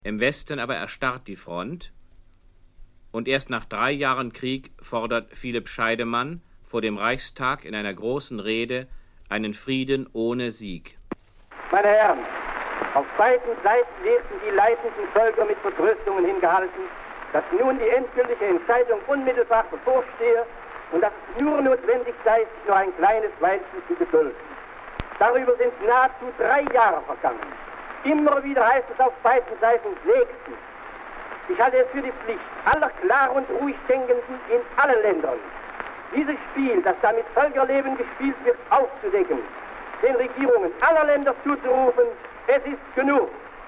Im Westen aber erstarrt die Front und erst nach 3 Jahren Krieg fordert Philipp Scheidemann vor dem Reichstag in einer großen Rede einen Frieden ohne Sieg. Meine Herren, auf beiden Seiten werden die leitenden Völker mit Vertröstungen hingehalten, dass nun die endgültige Entscheidung unmittelbar bevorstehe und dass es nur notwendig sei, sich nur ein kleines Weilchen zu gedulden. Darüber sind nahezu 3 Jahre vergangen. Immer wieder heißt es auf beiden Seiten nächstens. Ich halte es für die Pflicht aller klar und ruhig Denkenden in allen Ländern, dieses Spiel, das da mit Völkerleben gespielt wird, aufzudecken, den Regierungen aller Länder zuzurufen, es ist genug.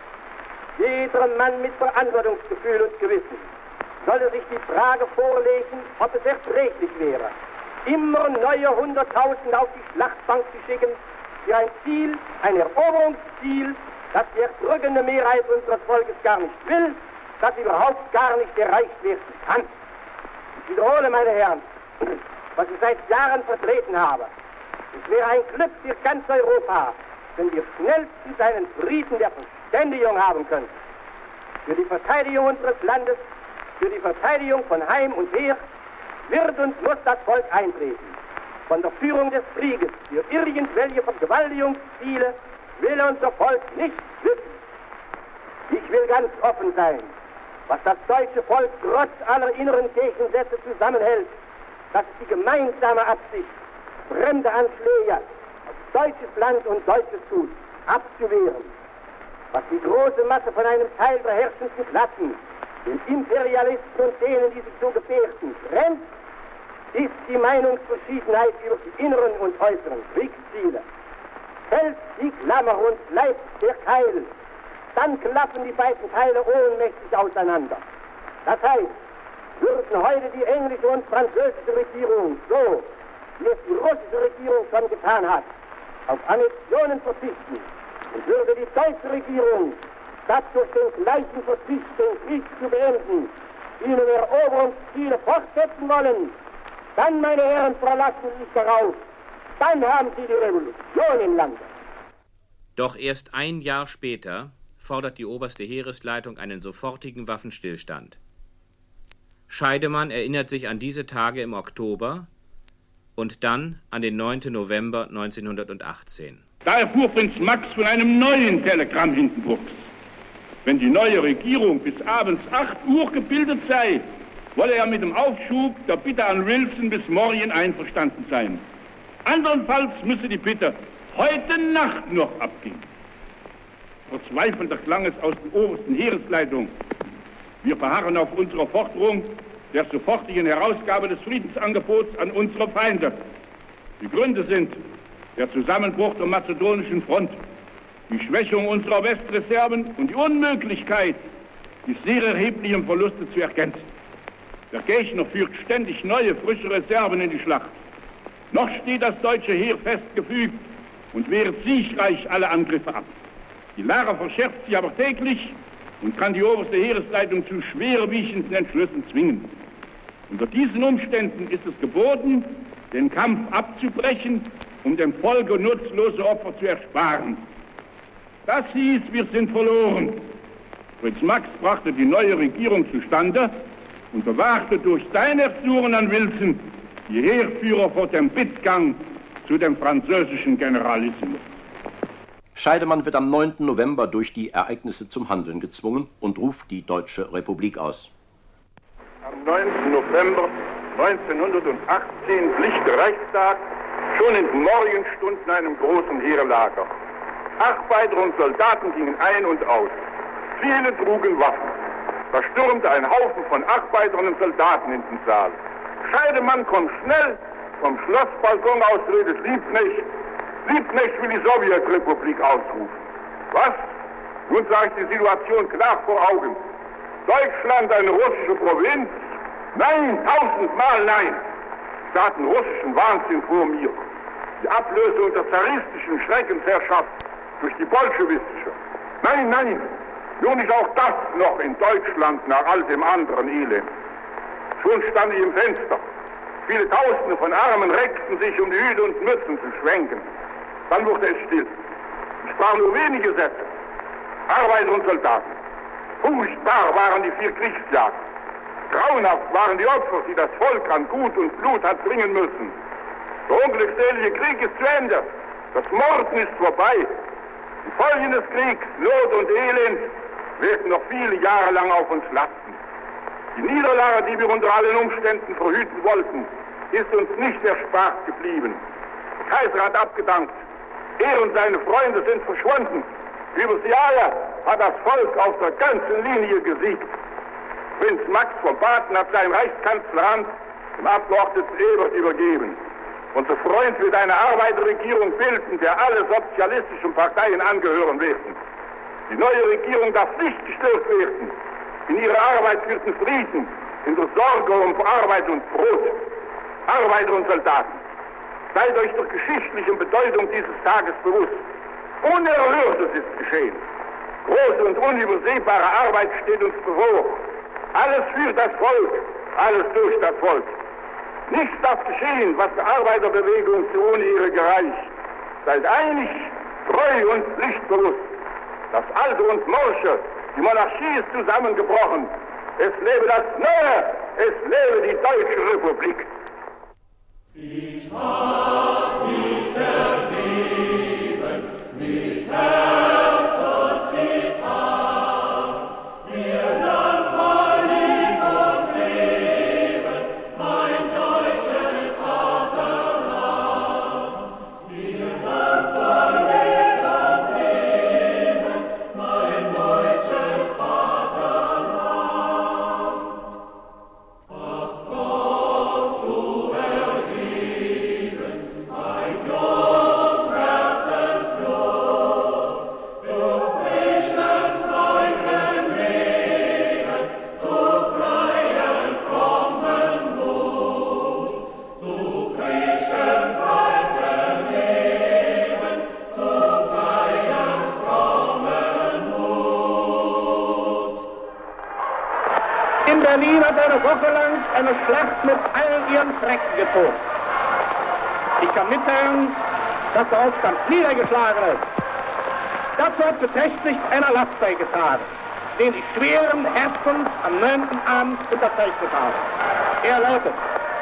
Jeder Mann mit Verantwortungsgefühl und Gewissen sollte sich die Frage vorlegen, ob es erträglich wäre, immer neue 100.000 auf die Schlachtbank zu schicken, für ein Ziel, ein Eroberungsziel, das die erdrückende Mehrheit unseres Volkes gar nicht will, das überhaupt gar nicht erreicht werden kann. Ich wiederhole, meine Herren, was ich seit Jahren vertreten habe. Es wäre ein Glück für ganz Europa, wenn wir schnellstens einen Frieden der Verständigung haben könnten. Für die Verteidigung unseres Landes, für die Verteidigung von Heim und Her wird und muss das Volk eintreten. Von der Führung des Krieges für irgendwelche Vergewaltigungsziele will unser Volk nichts wissen. Ich will ganz offen sein, was das deutsche Volk trotz aller inneren Gegensätze zusammenhält, das ist die gemeinsame Absicht, fremde Anschläge auf deutsches Land und deutsches Gut abzuwehren. Was die große Masse von einem Teil der herrschenden Klassen, den Imperialisten und denen, die sich so gefährden, trennt, ist die Meinungsverschiedenheit über die inneren und äußeren Kriegsziele. Fällt die Klammer und bleibt der Keil, dann klappen die beiden Teile ohnmächtig auseinander. Das heißt, würden heute die englische und französische Regierung so, wie es die russische Regierung schon getan hat, auf Annexionen verzichten und würde die deutsche Regierung, statt durch den gleichen Verzicht den Krieg zu beenden, ihnen Eroberungsziele fortsetzen wollen, dann, meine Herren, verlassen Sie sich darauf, dann haben Sie die Revolution im Lande. Doch erst 1 Jahr später fordert die oberste Heeresleitung einen sofortigen Waffenstillstand. Scheidemann erinnert sich an diese Tage im Oktober und dann an den 9. November 1918. Da erfuhr Prinz Max von einem neuen Telegramm Hindenburgs. Wenn die neue Regierung bis abends 8 Uhr gebildet sei, wolle er mit dem Aufschub der Bitte an Wilson bis morgen einverstanden sein. Andernfalls müsse die Bitte heute Nacht noch abgehen. Verzweifelnder klang es aus der obersten Heeresleitung. Wir beharren auf unserer Forderung der sofortigen Herausgabe des Friedensangebots an unsere Feinde. Die Gründe sind der Zusammenbruch der mazedonischen Front, die Schwächung unserer Westreserven und die Unmöglichkeit, die sehr erheblichen Verluste zu ergänzen. Der Gegner führt ständig neue, frische Reserven in die Schlacht. Noch steht das deutsche Heer festgefügt und wehrt siegreich alle Angriffe ab. Die Lage verschärft sich aber täglich und kann die oberste Heeresleitung zu schwerwiegenden Entschlüssen zwingen. Unter diesen Umständen ist es geboten, den Kampf abzubrechen, um dem Volke nutzlose Opfer zu ersparen. Das hieß, wir sind verloren. Prinz Max brachte die neue Regierung zustande und bewahrte durch seine Ersuchen an Wilson die Heerführer vor dem Bittgang zu dem französischen Generalismus. Scheidemann wird am 9. November durch die Ereignisse zum Handeln gezwungen und ruft die Deutsche Republik aus. Am 9. November 1918 glich der Reichstag schon in den Morgenstunden einem großen Heerlager. Arbeiter und Soldaten gingen ein und aus. Viele trugen Waffen. Da stürmte ein Haufen von Arbeitern und Soldaten in den Saal. Scheidemann kommt schnell vom Schlossbalkon aus, redet Liebknecht. Liebknecht will die Sowjetrepublik ausrufen. Was? Nun sah ich die Situation klar vor Augen. Deutschland eine russische Provinz? Nein, 1000-mal nein. Ich sah den russischen Wahnsinn vor mir. Die Ablösung der zaristischen Schreckensherrschaft durch die bolschewistische. Nein, nein, nur nicht auch das noch in Deutschland nach all dem anderen Elend. Schon stand ich im Fenster. Viele Tausende von Armen reckten sich, um die Hüte und Mützen zu schwenken. Dann wurde es still. Ich sprach nur wenige Sätze. Arbeiter und Soldaten. Furchtbar waren die 4 Kriegsjahre. Grauenhaft waren die Opfer, die das Volk an Gut und Blut hat bringen müssen. Der unglückselige Krieg ist zu Ende. Das Morden ist vorbei. Die Folgen des Kriegs, Not und Elend, werden noch viele Jahre lang auf uns lasten. Die Niederlage, die wir unter allen Umständen verhüten wollten, ist uns nicht erspart geblieben. Der Kaiser hat abgedankt. Er und seine Freunde sind verschwunden. Über sie alle hat das Volk auf der ganzen Linie gesiegt. Prinz Max von Baden hat sein Reichskanzleramt dem Abgeordneten Ebert übergeben. Unser Freund wird eine Arbeiterregierung bilden, der alle sozialistischen Parteien angehören werden. Die neue Regierung darf nicht gestört werden. In ihrer Arbeit wird Frieden, in der Sorge um Arbeit und Brot. Arbeiter und Soldaten, seid euch der geschichtlichen Bedeutung dieses Tages bewusst. Unerhörtes ist geschehen. Große und unübersehbare Arbeit steht uns bevor. Alles für das Volk, alles durch das Volk. Nichts darf geschehen, was der Arbeiterbewegung zu Unehre gereicht. Seid einig, treu und pflichtbewusst. Das Alte und Morsche, die Monarchie ist zusammengebrochen. Es lebe das Neue, es lebe die Deutsche Republik. Ich hab mich ergeben mit Herz und mit Hand, mir lang war Lieb und Leben, mein deutsches Vaterland. Mir lang war Lieb und Leben, mein deutsches Vaterland. Ach Gott, du In Berlin hat eine Woche lang eine Schlacht mit allen ihren Schrecken getobt. Ich kann mitteilen, dass der Aufstand niedergeschlagen ist. Dazu hat beträchtlich einer Erlass beigetragen, den ich schweren Herzens am 9. Abend unterzeichnet habe. Er lautet: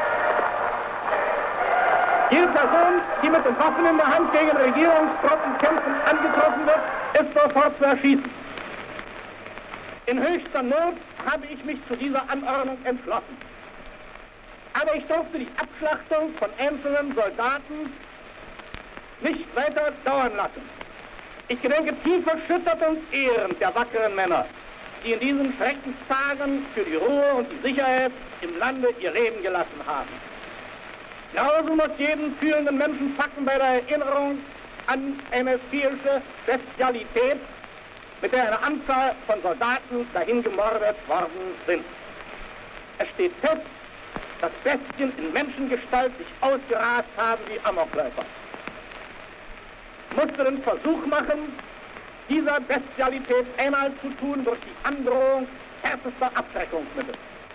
Jede Person, die mit den Waffen in der Hand gegen Regierungstruppen kämpfen, angetroffen wird, ist sofort zu erschießen. In höchster Not habe ich mich zu dieser Anordnung entschlossen. Aber ich durfte die Abschlachtung von einzelnen Soldaten nicht weiter dauern lassen. Ich gedenke tief erschüttert und ehrend der wackeren Männer, die in diesen Schreckenstagen für die Ruhe und die Sicherheit im Lande ihr Leben gelassen haben. Grausen muss jeden fühlenden Menschen packen bei der Erinnerung an eine viehische Bestialität, mit der eine Anzahl von Soldaten dahin gemordet worden sind. Es steht fest, dass Bestien in Menschengestalt sich ausgerast haben wie Amokläufer. Ich musste den Versuch machen, dieser Bestialität Einhalt zu tun durch die Androhung härtester Abschreckungsmittel.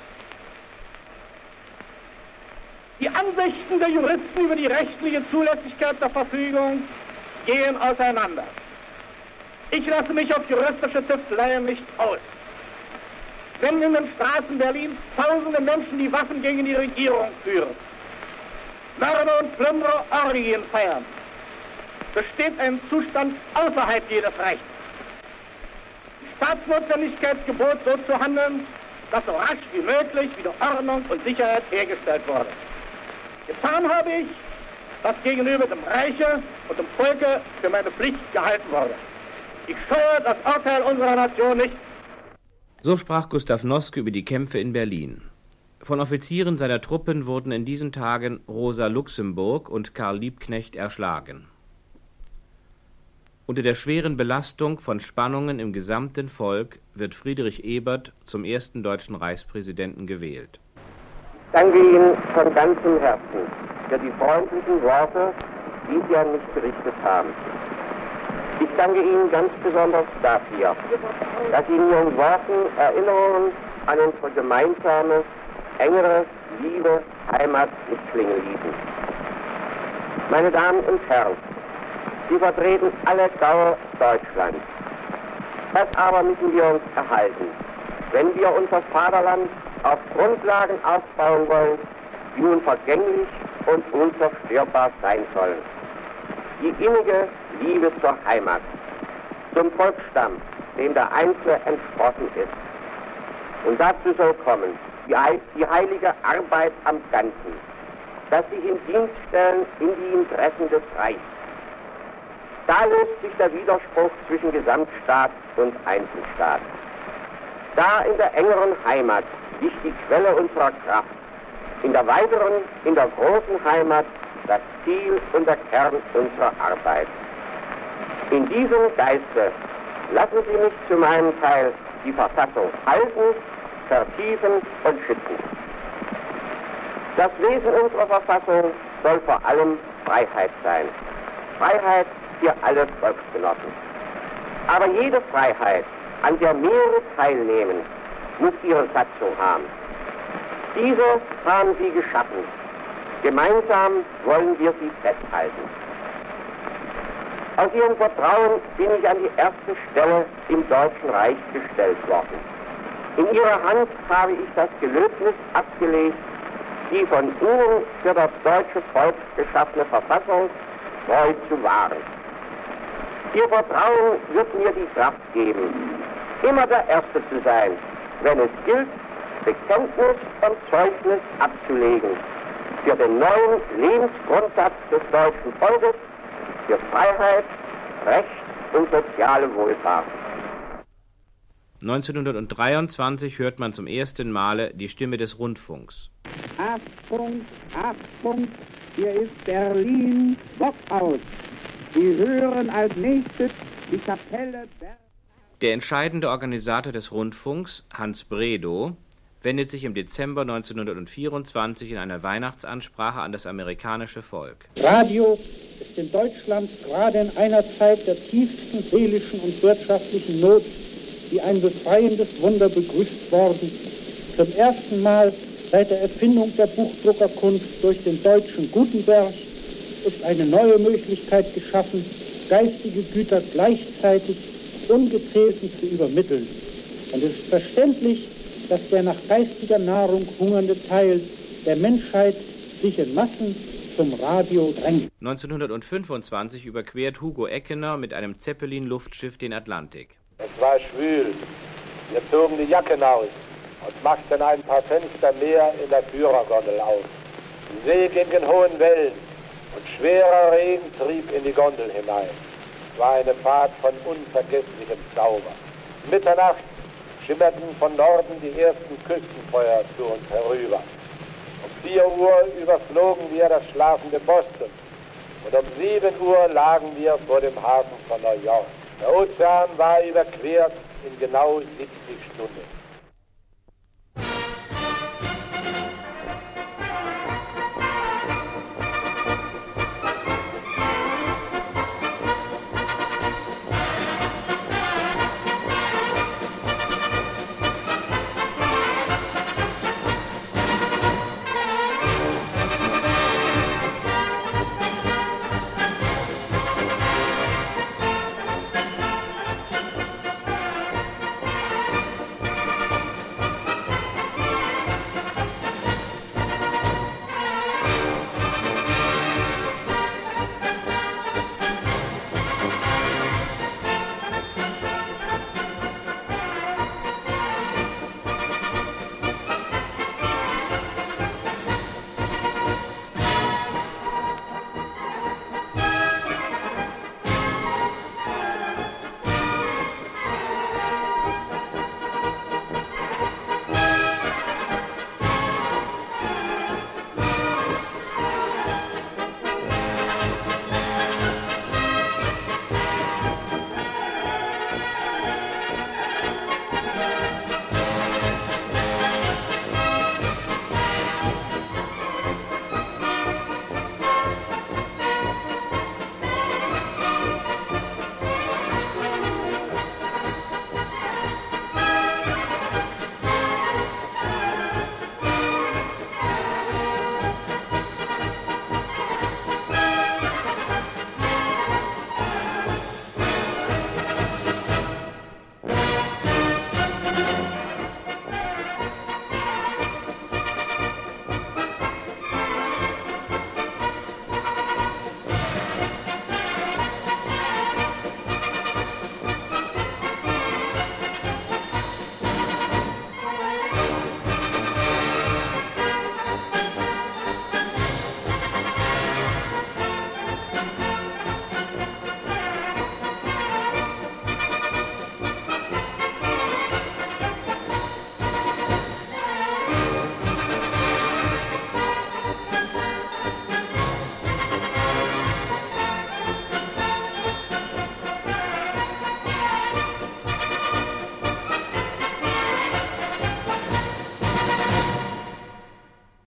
Die Ansichten der Juristen über die rechtliche Zulässigkeit der Verfügung gehen auseinander. Ich lasse mich auf juristische Tüfteleien nicht aus. Wenn in den Straßen Berlins tausende Menschen die Waffen gegen die Regierung führen, Mörder und Plünderer Orgien feiern, besteht ein Zustand außerhalb jedes Rechts. Die Staatsnotwendigkeit gebot, so zu handeln, dass so rasch wie möglich wieder Ordnung und Sicherheit hergestellt wurde. Getan habe ich, was gegenüber dem Reiche und dem Volke für meine Pflicht gehalten wurde. Ich scheue das Urteil unserer Nation nicht. So sprach Gustav Noske über die Kämpfe in Berlin. Von Offizieren seiner Truppen wurden in diesen Tagen Rosa Luxemburg und Karl Liebknecht erschlagen. Unter der schweren Belastung von Spannungen im gesamten Volk wird Friedrich Ebert zum ersten deutschen Reichspräsidenten gewählt. Ich danke Ihnen von ganzem Herzen für die freundlichen Worte, die Sie an mich gerichtet haben. Ich danke Ihnen ganz besonders dafür, dass Sie in Ihren Worten Erinnerungen an unsere gemeinsame, engere Liebe, Heimat nicht klingen ließen. Meine Damen und Herren, Sie vertreten alle Dauer Deutschlands. Das aber müssen wir uns erhalten, wenn wir unser Vaterland auf Grundlagen aufbauen wollen, die nun vergänglich und unzerstörbar sein sollen. Die innige Liebe zur Heimat, zum Volksstamm, dem der Einzelne entsprossen ist. Und dazu soll kommen die heilige Arbeit am Ganzen, dass sich in Dienst stellen in die Interessen des Reichs. Da löst sich der Widerspruch zwischen Gesamtstaat und Einzelstaat. Da in der engeren Heimat liegt die Quelle unserer Kraft, in der weiteren, in der großen Heimat das Ziel und der Kern unserer Arbeit. In diesem Geiste lassen Sie mich zu meinem Teil die Verfassung halten, vertiefen und schützen. Das Wesen unserer Verfassung soll vor allem Freiheit sein. Freiheit für alle Volksgenossen. Aber jede Freiheit, an der mehrere teilnehmen, muss ihre Satzung haben. Diese haben Sie geschaffen. Gemeinsam wollen wir sie festhalten. Aus Ihrem Vertrauen bin ich an die erste Stelle im Deutschen Reich gestellt worden. In Ihrer Hand habe ich das Gelöbnis abgelegt, die von Ihnen für das deutsche Volk geschaffene Verfassung treu zu wahren. Ihr Vertrauen wird mir die Kraft geben, immer der Erste zu sein, wenn es gilt, Bekenntnis und Zeugnis abzulegen für den neuen Lebensgrundsatz des deutschen Volkes, für Freiheit, Recht und soziale Wohlfahrt. 1923 hört man zum ersten Male die Stimme des Rundfunks. Achtung, Achtung, hier ist Berlin, Bock aus. Sie hören als nächstes die Kapelle Berlin. Der entscheidende Organisator des Rundfunks, Hans Bredow, wendet sich im Dezember 1924 in einer Weihnachtsansprache an das amerikanische Volk. Radio ist in Deutschland gerade in einer Zeit der tiefsten seelischen und wirtschaftlichen Not wie ein befreiendes Wunder begrüßt worden. Zum ersten Mal seit der Erfindung der Buchdruckerkunst durch den Deutschen Gutenberg ist eine neue Möglichkeit geschaffen, geistige Güter gleichzeitig Ungezählten zu übermitteln. Und es ist verständlich, dass der nach geistiger Nahrung hungernde Teil der Menschheit sich in Massen zum Radio drängt. 1925 überquert Hugo Eckener mit einem Zeppelin-Luftschiff den Atlantik. Es war schwül. Wir zogen die Jacken aus und machten ein paar Fenster mehr in der Führergondel auf. Die See ging in hohen Wellen und schwerer Regen trieb in die Gondel hinein. Es war eine Fahrt von unvergesslichem Zauber. Mitternacht schimmerten von Norden die ersten Küstenfeuer zu uns herüber. Um 4 Uhr überflogen wir das schlafende Boston und um 7 Uhr lagen wir vor dem Hafen von New York. Der Ozean war überquert in genau 70 Stunden.